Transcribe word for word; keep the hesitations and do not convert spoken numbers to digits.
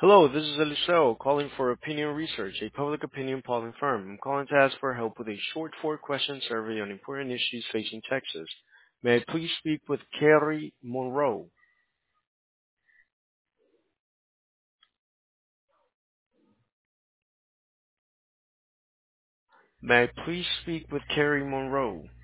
Hello, this is Eliseo calling for Opinion Research, a public opinion polling firm. I'm calling to ask for help with a short four-question survey on important issues facing Texas. May I please speak with Carrie Monroe? May I please speak with Carrie Monroe?